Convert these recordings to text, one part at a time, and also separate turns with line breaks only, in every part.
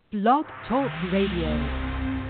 Blog Talk Radio.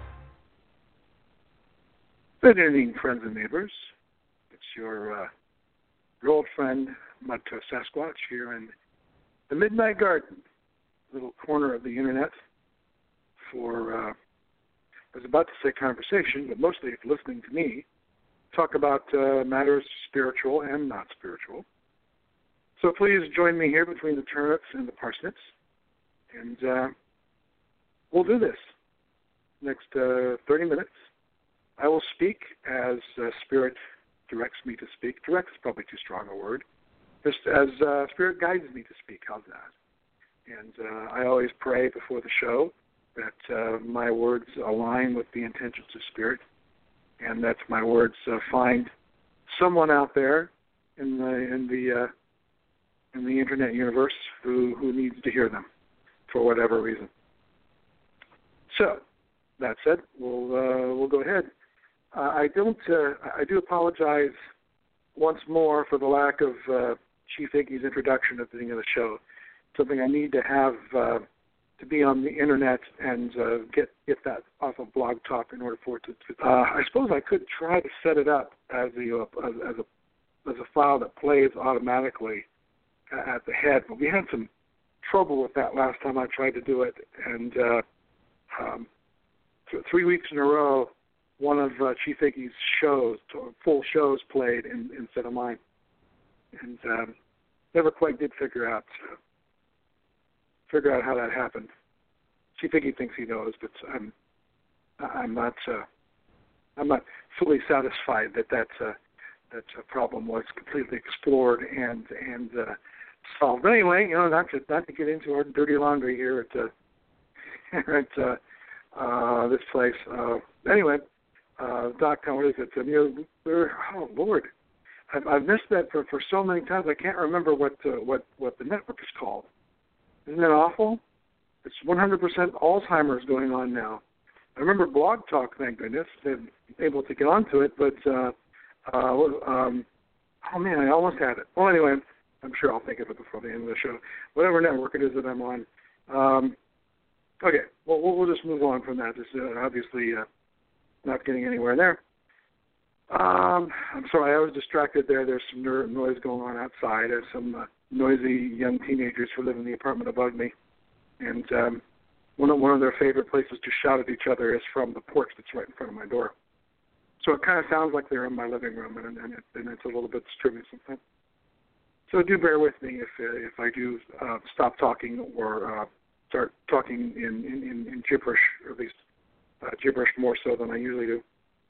Good evening, friends and neighbors. It's your old friend, Mudtoe Sasquatch, here in the Midnight Garden, little corner of the internet for, I was about to say conversation, but mostly if listening to me, talk about matters spiritual and not spiritual. So please join me here between the turnips and the parsnips, and we'll do this. Next 30 minutes, I will speak as Spirit directs me to speak. Direct is probably too strong a word. Just as Spirit guides me to speak. How's that? And I always pray before the show that my words align with the intentions of Spirit, and that my words find someone out there in the internet universe who needs to hear them for whatever reason. So, that said, we'll go ahead. I do apologize once more for the lack of Chief Iggy's introduction at the beginning of the show. Something I need to have to be on the internet and get that off of Blog Talk in order for it to. I suppose I could try to set it up as a file that plays automatically at the head, but we had some trouble with that last time I tried to do it, and 3 weeks in a row, one of Chief Iggy's full shows played instead of mine, and never quite did figure out how that happened. Chief Iggy thinks he knows, but I'm not fully satisfied that a problem was completely explored and solved. But anyway, not to get into our dirty laundry here at this place. Anyway, .com, what is it? Oh Lord, I've missed that for so many times. I can't remember what the network is called. Isn't that awful? It's 100% Alzheimer's going on now. I remember Blog Talk, thank goodness, been able to get onto it, but oh man, I almost had it. Well, anyway, I'm sure I'll think of it before the end of the show. Whatever network it is that I'm on. Okay, well, we'll just move on from that. Just obviously not getting anywhere there. I'm sorry, I was distracted there. There's some noise going on outside. There's some noisy young teenagers who live in the apartment above me. And one of their favorite places to shout at each other is from the porch that's right in front of my door. So it kind of sounds like they're in my living room, and it's a little bit disturbing sometimes. So do bear with me if I do stop talking or start talking in gibberish, or at least gibberish more so than I usually do.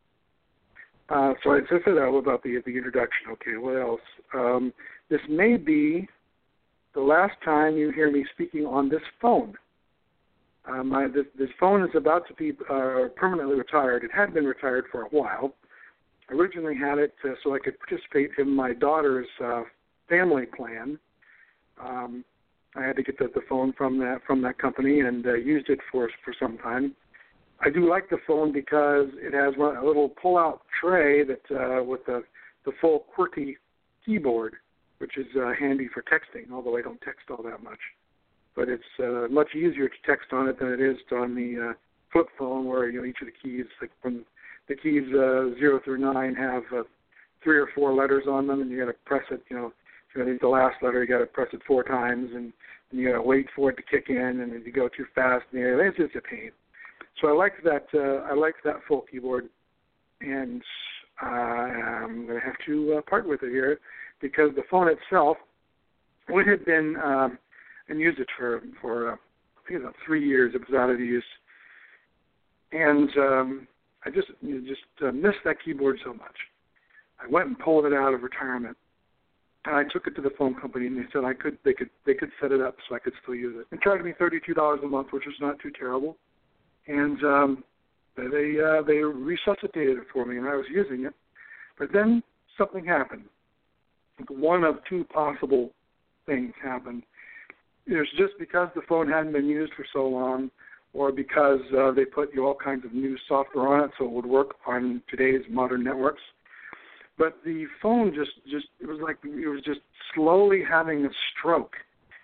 So I said about the introduction. Okay, what else? This may be the last time you hear me speaking on this phone. This phone is about to be permanently retired. It had been retired for a while. I originally had it so I could participate in my daughter's family plan. I had to get the phone from that company and used it for some time. I do like the phone because it has a little pull-out tray that with the full QWERTY keyboard, which is handy for texting, although I don't text all that much. But it's much easier to text on it than it is on the flip phone, where each of the keys, like from the keys 0 through 9, have 3 or 4 letters on them, and you got to press it. If you need the last letter, you got to press it 4 times, and you got to wait for it to kick in, and if you go too fast, it's just a pain. So I like that. I like that full keyboard, and I'm going to have to part with it here because the phone itself would have been and used it for I think about 3 years. It was out of use, and I just missed that keyboard so much. I went and pulled it out of retirement, and I took it to the phone company, and they said they could set it up so I could still use it. It charged me $32 a month, which was not too terrible. And they resuscitated it for me, and I was using it. But then something happened. One of 2 possible things happened. It was just because the phone hadn't been used for so long, or because they put all kinds of new software on it so it would work on today's modern networks. But the phone just slowly having a stroke.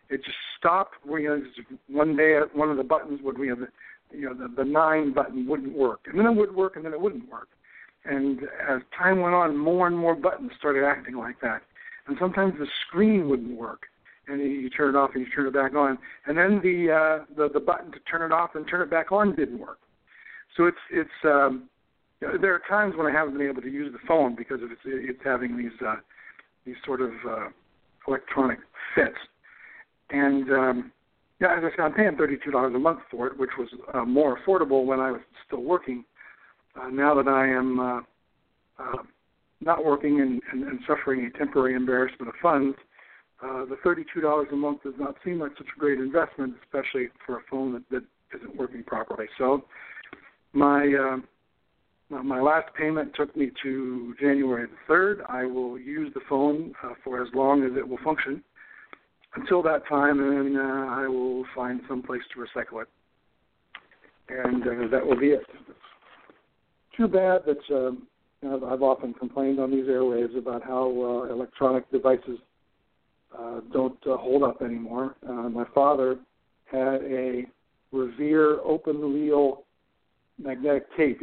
it just stopped. One day, one of the buttons would, the 9 button wouldn't work, and then it would work, and then it wouldn't work. And as time went on, more and more buttons started acting like that. And sometimes the screen wouldn't work, and you turn it off and you turn it back on. And then the button to turn it off and turn it back on didn't work. So there are times when I haven't been able to use the phone because of it's having these sort of electronic fits. And as I said, I'm paying $32 a month for it, which was more affordable when I was still working. Now that I am not working and suffering a temporary embarrassment of funds, the $32 a month does not seem like such a great investment, especially for a phone that isn't working properly. So my last payment took me to January the 3rd. I will use the phone for as long as it will function until that time, and then I will find some place to recycle it. And that will be it. Too bad that I've often complained on these airwaves about how electronic devices don't hold up anymore. My father had a Revere open-reel magnetic tape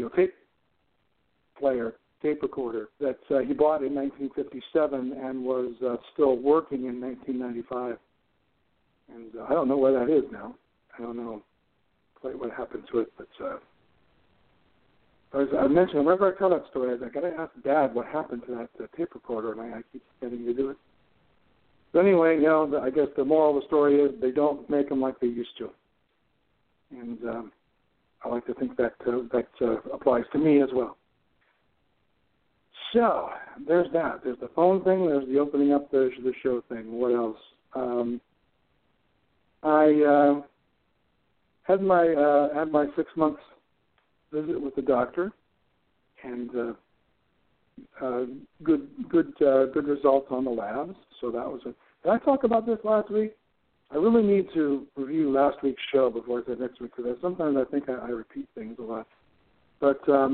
recorder that he bought in 1957 and was still working in 1995. And I don't know where that is now. I don't know quite what happened to it, but as I mentioned, whenever I tell that story, I got to ask Dad what happened to that tape recorder, and I keep forgetting to do it. But anyway, I guess the moral of the story is they don't make them like they used to. And I like to think that applies to me as well. So there's that. There's the phone thing. There's the opening up the show thing. What else? I had my 6 months visit with the doctor, and good results on the labs. So that was it. Did I talk about this last week? I really need to review last week's show before I say next week, because sometimes I think I repeat things a lot. But I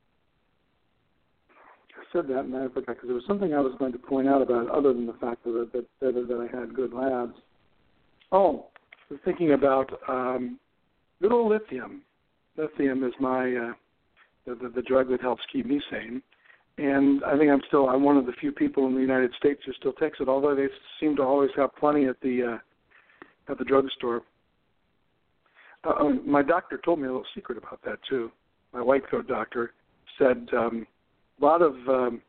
said that and I forgot, because there was something I was going to point out about it other than the fact that I had good labs. Oh, I was thinking about good old lithium. Lithium is my the drug that helps keep me sane. And I think I'm one of the few people in the United States who still takes it, although they seem to always have plenty at the drugstore. My doctor told me a little secret about that too. My white coat doctor said a lot of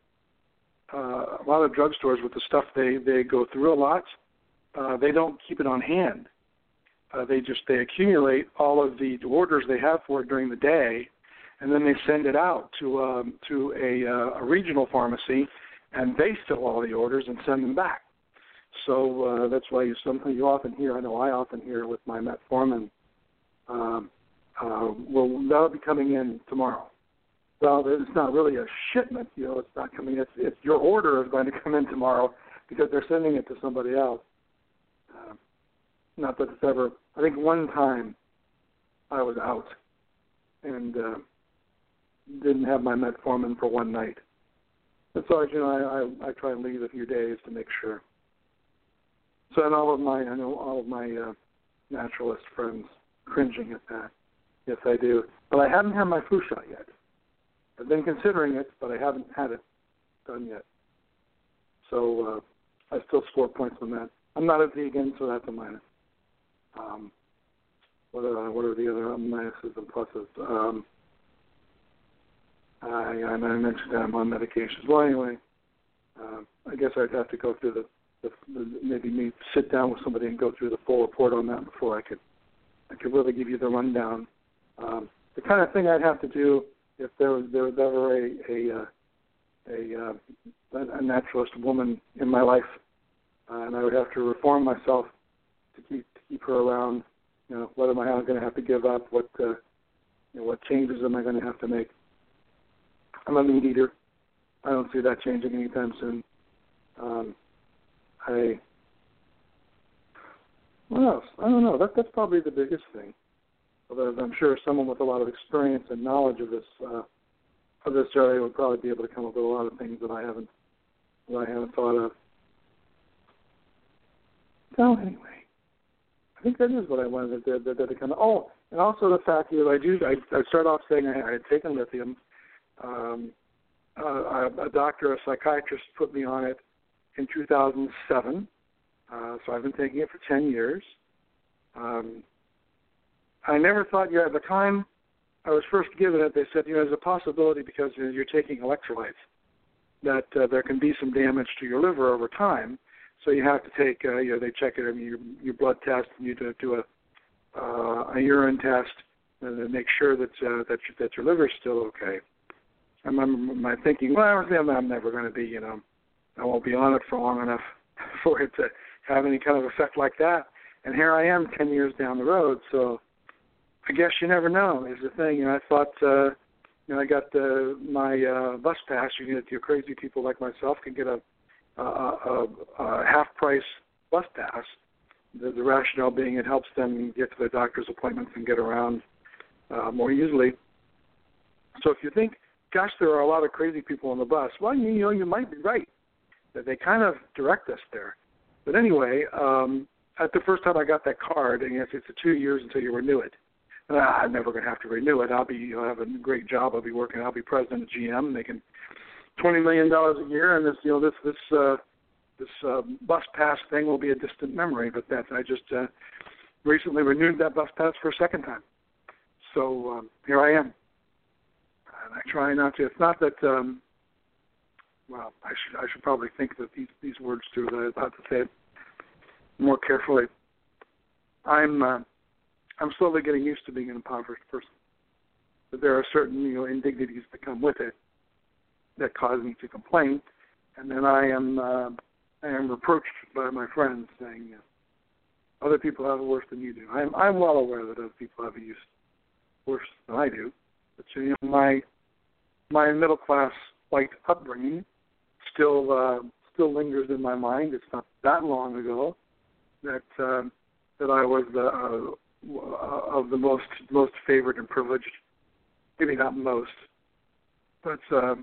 drugstores with the stuff they go through a lot, they don't keep it on hand. They accumulate all of the orders they have for it during the day, and then they send it out to a regional pharmacy, and they fill all the orders and send them back. So that's why you often hear, I know I often hear with my metformin, that'll be coming in tomorrow. Well, it's not really a shipment, it's not coming. It's your order is going to come in tomorrow because they're sending it to somebody else. Not that it's ever. I think one time I was out and didn't have my metformin for one night. And so, I try and leave a few days to make sure. So, and I know all of my naturalist friends cringing at that. Yes, I do. But I haven't had my flu shot yet. I've been considering it, but I haven't had it done yet. So I still score points on that. I'm not a vegan, so that's a minus. What are the other minuses and pluses? I mentioned that I'm on medications. Well, anyway, I guess I'd have to go through maybe sit down with somebody and go through the full report on that before I could really give you the rundown. The kind of thing I'd have to do if there was ever a naturalist woman in my life, and I would have to reform myself to keep her around. What am I going to have to give up? What changes am I going to have to make? I'm a meat eater. I don't see that changing anytime soon. What else? I don't know. That's probably the biggest thing. Although I'm sure someone with a lot of experience and knowledge of this area would probably be able to come up with a lot of things that I haven't thought of. So anyway, I think that is what I wanted to come. Oh, and also the fact that I start off saying I had taken lithium. A doctor, a psychiatrist, put me on it in 2007. So I've been taking it for 10 years. I never thought, at the time I was first given it, they said, there's a possibility because you're taking electrolytes that there can be some damage to your liver over time. So you have to take, they check it, your blood test, and you do a urine test and then make sure that your liver's still okay. I remember my thinking, I'm never going to be, I won't be on it for long enough for it to have any kind of effect like that. And here I am 10 years down the road, so I guess you never know is the thing. I thought, I got my bus pass. Crazy people like myself can get a half-price bus pass. The rationale being it helps them get to their doctor's appointments and get around more easily. So if you think, gosh, there are a lot of crazy people on the bus, well, you might be right. That they kind of direct us there. But anyway, at the first time I got that card, and it's 2 years until you renew it. I'm never going to have to renew it. I'll have a great job. I'll be president of GM, making $20 million a year, and this bus pass thing will be a distant memory. But I just recently renewed that bus pass for a second time. So here I am, and I try not to. It's not that. I should probably think that these words through. That I have to say it more carefully. I'm slowly getting used to being an impoverished person. But there are certain indignities that come with it that cause me to complain, and then I am reproached by my friends saying, other people have it worse than you do. I'm well aware that other people have it worse than I do. But my middle class white upbringing still lingers in my mind. It's not that long ago that I was of the most favored and privileged, maybe not most, but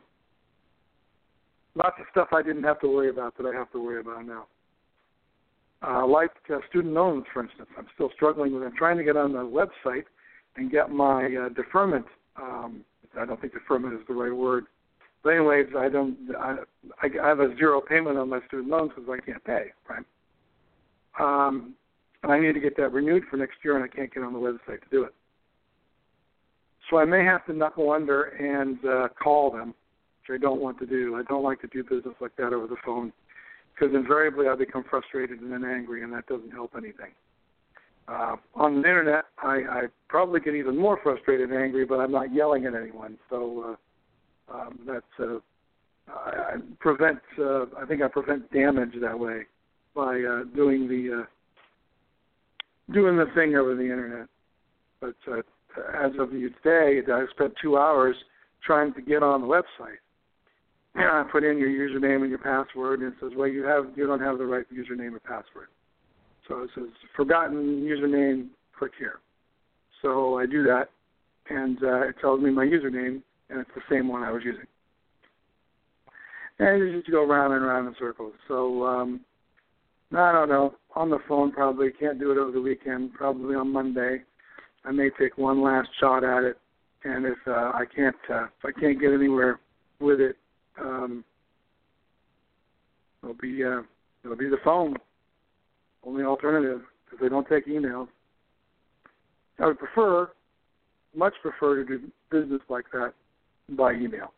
lots of stuff I didn't have to worry about that I have to worry about now. Like student loans, for instance, I'm still struggling with. I'm trying to get on the website and get my deferment. I don't think deferment is the right word, but anyways, I have a zero payment on my student loans because I can't pay, right? And I need to get that renewed for next year, and I can't get on the website to do it. So I may have to knuckle under and call them, which I don't want to do. I don't like to do business like that over the phone because invariably I become frustrated and then angry, and that doesn't help anything. On the Internet, I probably get even more frustrated and angry, but I'm not yelling at anyone. So that's I think I prevent damage that way by doing the thing over the Internet. But as of today, I spent 2 hours trying to get on the website. And I put in your username and your password, and it says, well, you don't have the right username or password. So it says, forgotten username, click here. So I do that, and it tells me my username, and it's the same one I was using. And you just go round and round in circles. So I don't know. On the phone, probably can't do it over the weekend. Probably on Monday, I may take one last shot at it. And if I can't get anywhere with it, it'll be the phone. Only alternative because they don't take emails. I would much prefer to do business like that by email.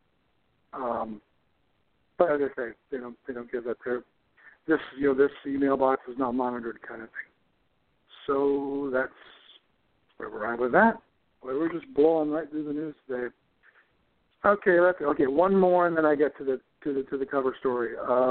But as I say, they don't give that there. This email box is not monitored kind of thing. So that's where we're at with that. Well, we're just blowing right through the news today. Okay, one more, and then I get to the cover story.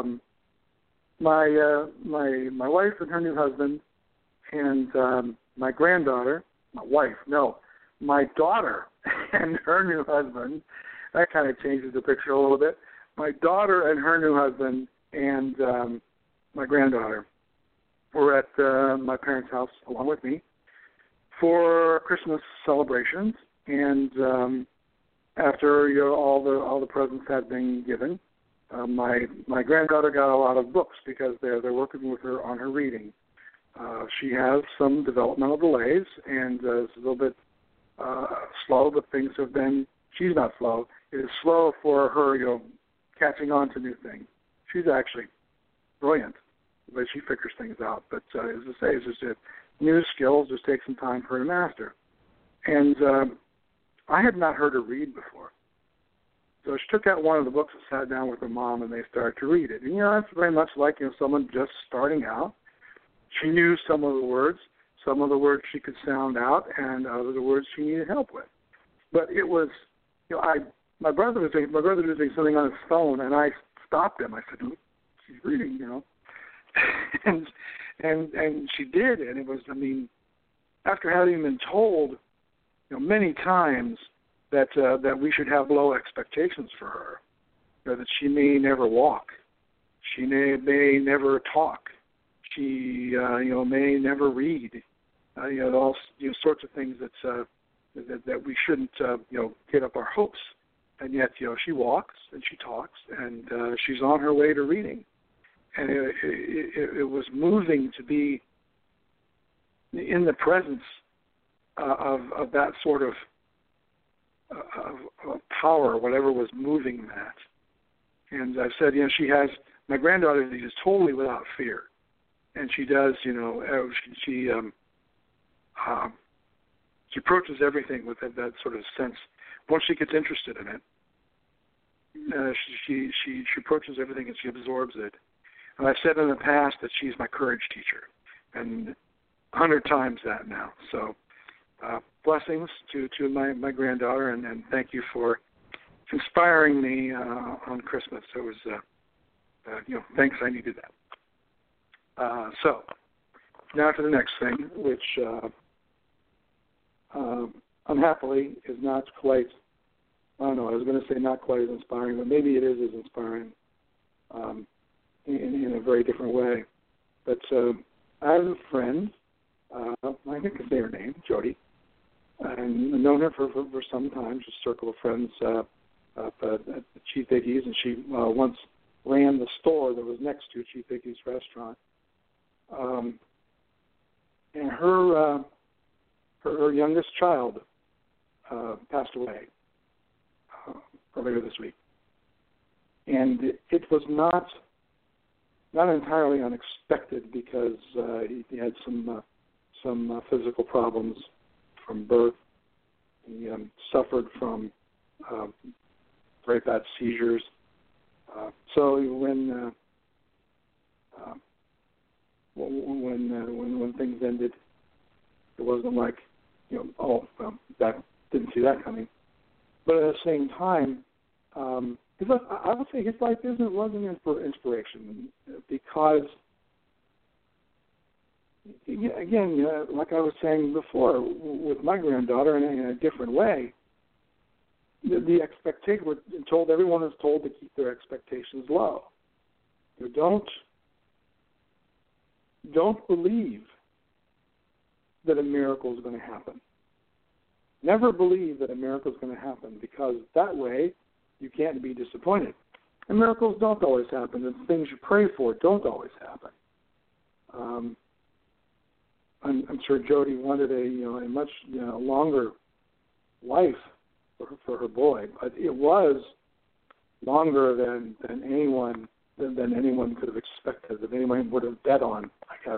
My wife and her new husband, and my granddaughter, my daughter and her new husband. That kind of changes the picture a little bit. My daughter and her new husband and my granddaughter were at my parents' house along with me for Christmas celebrations, and after all the presents had been given, my granddaughter got a lot of books because they're working with her on her reading. She has some developmental delays and is a little bit slow, but things have been, she's not slow. It is slow for her, catching on to new things. She's actually brilliant, but she figures things out. But as I say, it's just new skills just take some time for her to master. And I had not heard her read before. So she took out one of the books and sat down with her mom, and they started to read it. And, that's very much like, someone just starting out. She knew some of the words she could sound out, and other the words she needed help with. But it was, my brother was doing something on his phone, and I stopped him. I said, she's reading, and she did, and it was, after having been told, many times that we should have low expectations for her, that she may never walk, she may never talk, she may never read, all sorts of things that we shouldn't get up our hopes, and yet she walks and she talks and she's on her way to reading, and it was moving to be in the presence of that sort of power, whatever was moving that. And I said, she has, my granddaughter is totally without fear, and she does, she approaches everything with that sort of sense. Once she gets interested in it, she approaches everything and she absorbs it. And I've said in the past that she's my courage teacher, and 100 times that now. So blessings to my granddaughter, and thank you for inspiring me on Christmas. It was, thanks, I needed that. So now to the next thing, which unhappily is not quite, I don't know, I was going to say not quite as inspiring, but maybe it is as inspiring in a very different way. But I have a friend, I think I can say her name, Jody, and I've known her for some time, just a circle of friends at Chief Iggy's, and she once ran the store that was next to Chief Iggy's restaurant. And her youngest child passed away earlier this week, and it was not entirely unexpected because he had some physical problems from birth. He suffered from very bad seizures. So when things ended, it wasn't like, that didn't see that coming. But at the same time, I would say his life wasn't inspiration, because, again, like I was saying before, with my granddaughter, in a different way, the expectation, everyone is told to keep their expectations low. Don't believe that a miracle is going to happen. Never believe that a miracle is going to happen, because that way you can't be disappointed. And miracles don't always happen, and things you pray for don't always happen. I'm sure Jody wanted a much longer life for her boy, but it was longer than anyone could have expected, that anyone would have bet on, I guess.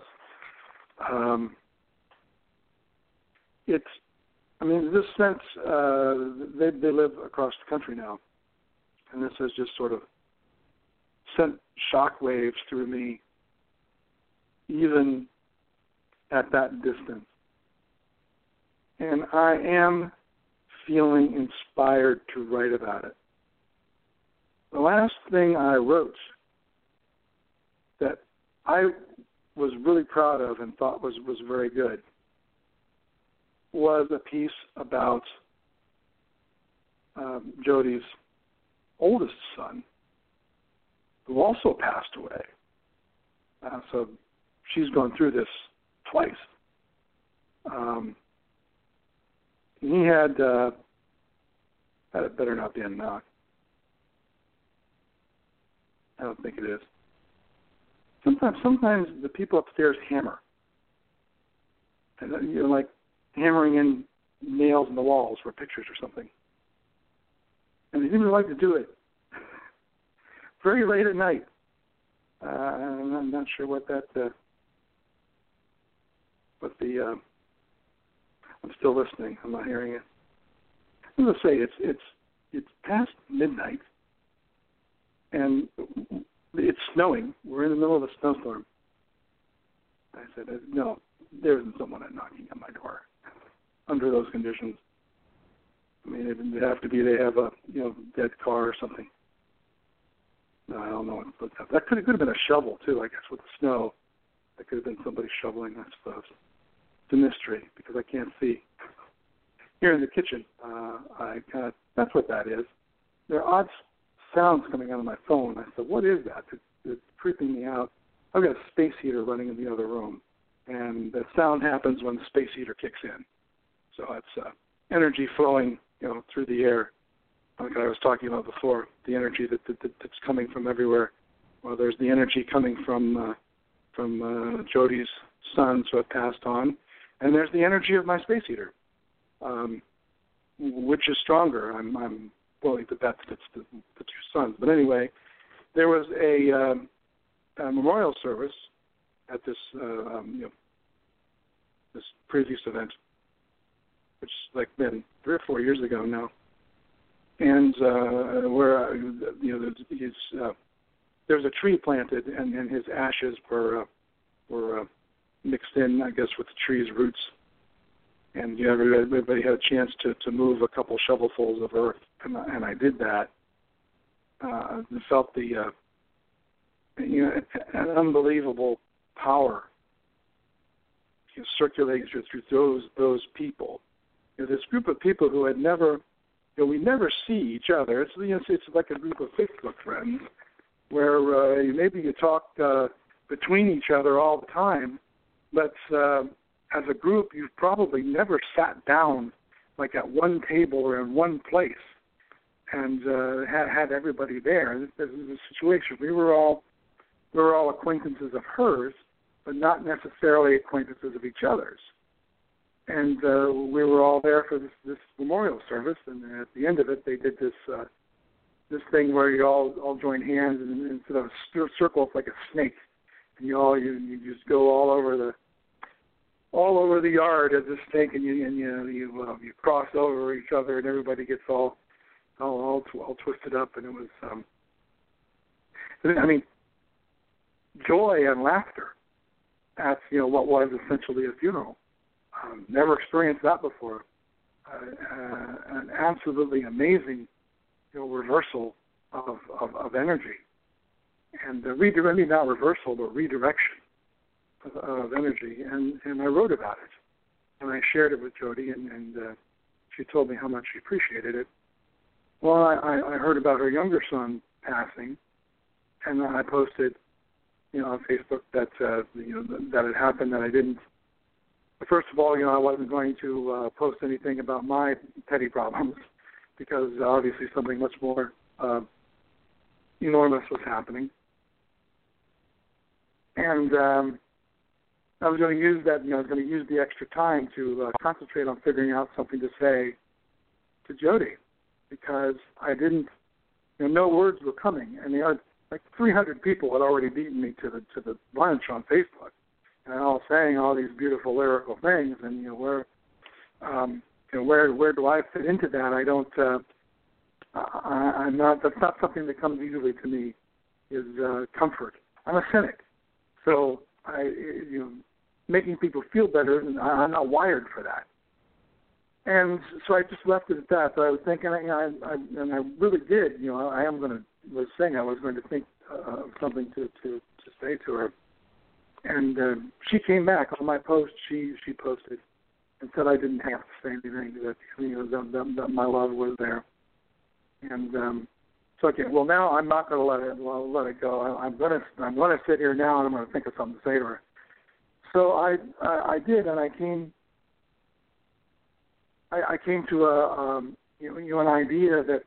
In this sense, they live across the country now, and this has just sort of sent shockwaves through me, even at that distance. And I am feeling inspired to write about it. The last thing I wrote that I was really proud of and thought was very good was a piece about Jody's oldest son, who also passed away. So she's gone through this twice. He had it better not be a knock. I don't think it is. Sometimes the people upstairs hammer. and like hammering in nails in the walls for pictures or something. And they didn't really like to do it. Very late at night. I'm not sure what that. I'm still listening. I'm not hearing it. I'm going to say it's past midnight, and it's snowing. We're in the middle of a snowstorm. I said, no, there isn't someone knocking on my door under those conditions. I mean, it'd have to be they have a dead car or something. No, I don't know. But that could have been a shovel too, I guess, with the snow. That could have been somebody shoveling, I suppose. It's a mystery because I can't see. Here in the kitchen, that's what that is. There are odd sounds coming out of my phone. I said, what is that? It's creeping me out. I've got a space heater running in the other room, and that sound happens when the space heater kicks in. So it's energy flowing, through the air. Like I was talking about before, the energy that's coming from everywhere. Well, there's the energy coming from Jody's sons who have passed on, and there's the energy of my space heater. Which is stronger? I'm willing to bet that it's the two sons. But anyway, there was a memorial service at this this previous event, which is like been 3 or 4 years ago now, and where there was a tree planted, and his ashes were mixed in, I guess, with the tree's roots. And everybody had a chance to move a couple shovelfuls of earth, and I did that. I felt an unbelievable power circulating through those people. This group of people who had never, we never see each other. It's like a group of Facebook friends where maybe you talk between each other all the time, but as a group, you've probably never sat down like at one table or in one place and had everybody there. This is a situation. We were all acquaintances of hers, but not necessarily acquaintances of each other's. And we were all there for this memorial service. And at the end of it, they did this thing where you all join hands and instead of a circle, it's like a snake, and you just go all over the yard as a snake, and you cross over each other, and everybody gets all twisted up, and it was joy and laughter at what was essentially a funeral. Never experienced that before. An absolutely amazing reversal of energy, and not reversal, but redirection of energy, and I wrote about it, and I shared it with Jody, and she told me how much she appreciated it. Well, I heard about her younger son passing, and I posted, on Facebook that that had happened, that I didn't. First of all, I wasn't going to post anything about my petty problems because obviously something much more enormous was happening, and I was going to use that. I was going to use the extra time to concentrate on figuring out something to say to Jody, because I didn't. No words were coming, and like 300 people had already beaten me to the lunch on Facebook, and all saying all these beautiful lyrical things, and where do I fit into that? I don't. I'm not. That's not something that comes easily to me. Is comfort. I'm a cynic, so making people feel better, and I'm not wired for that. And so I just left it at that. So I was thinking, and I really did. I was going to think of something to say to her. And she came back on my post. She posted and said I didn't have to say anything. That my love was there. And so okay, well now I'm not going to let it go. I'm going to sit here now and I'm going to think of something to say to her. So I did, and I came to an idea that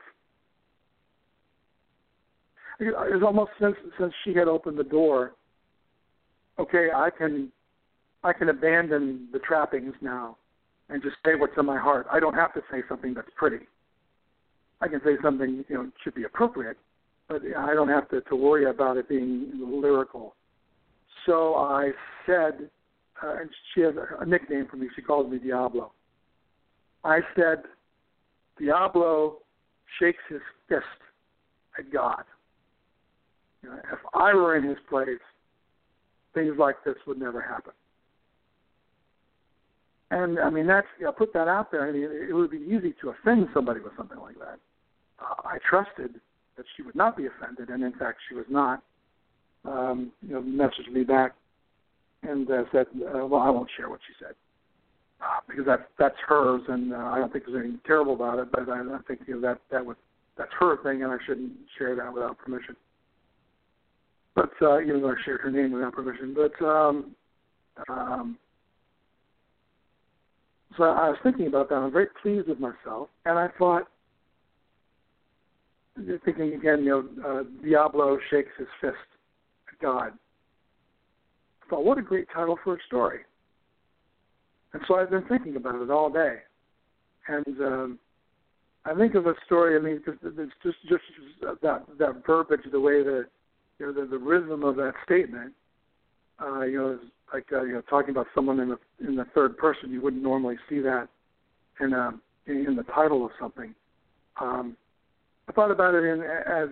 it was almost since she had opened the door. Okay, I can I can abandon the trappings now and just say what's in my heart. I don't have to say something that's pretty. I can say something, should be appropriate, but I don't have to worry about it being lyrical. So I said, and she has a nickname for me. She calls me Diablo. I said, Diablo shakes his fist at God. If I were in his place, things like this would never happen. And, put that out there. It would be easy to offend somebody with something like that. I trusted that she would not be offended, and in fact, she was not. Messaged me back and said, well, I won't share what she said because that's hers, and I don't think there's anything terrible about it, but I think that's her thing, and I shouldn't share that without permission. But even though I shared her name without permission, but so I was thinking about that. I'm very pleased with myself, and I thought, thinking again, Diablo shakes his fist at God. I thought, what a great title for a story. And so I've been thinking about it all day. And I think of a story, because it's just that verbiage, the way the rhythm of that statement, is like talking about someone in the third person. You wouldn't normally see that in the title of something. I thought about it as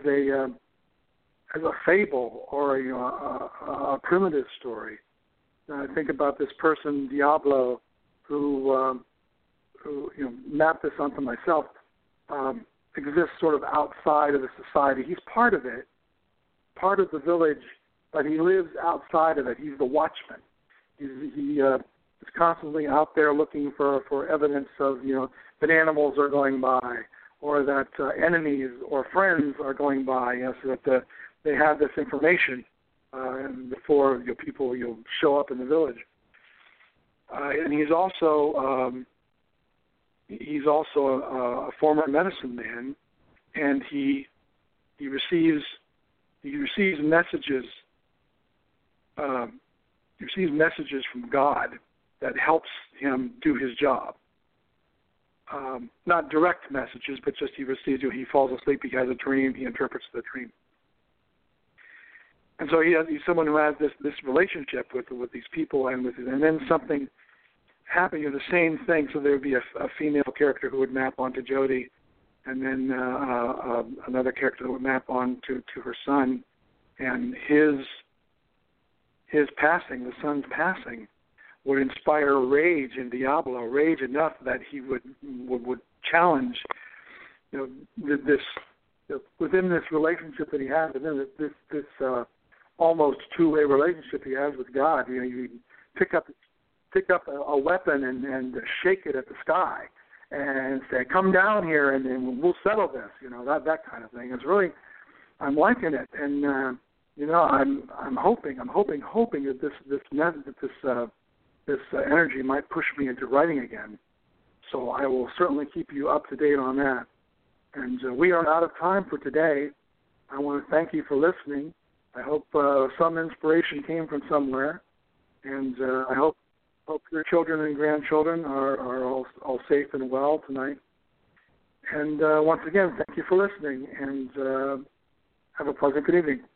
a fable or a primitive story. I think about this person Diablo, who mapped this onto myself, exists sort of outside of the society. He's part of it, part of the village, but he lives outside of it. He's the watchman. He is constantly out there looking for evidence of that animals are going by, or that enemies or friends are going by, so that they have this information before people show up in the village. And he's also a former medicine man, and he receives messages. He receives messages from God that helps him do his job. Not direct messages, but just he receives. He falls asleep. He has a dream. He interprets the dream. And so he's someone who has this relationship with these people, and then something happened. The same thing. So there would be a female character who would map onto Jody, and then another character that would map on to her son, and his passing, the son's passing, would inspire rage in Diablo, rage enough that he would challenge, this within this relationship that he has, within this almost two-way relationship he has with God. You pick up a weapon and shake it at the sky and say, "Come down here and we'll settle this." That kind of thing. It's really, I'm liking it, and I'm hoping that this energy might push me into writing again. So I will certainly keep you up to date on that. And we are out of time for today. I want to thank you for listening. I hope some inspiration came from somewhere, and I hope your children and grandchildren are all safe and well tonight. And once again, thank you for listening, and have a pleasant good evening.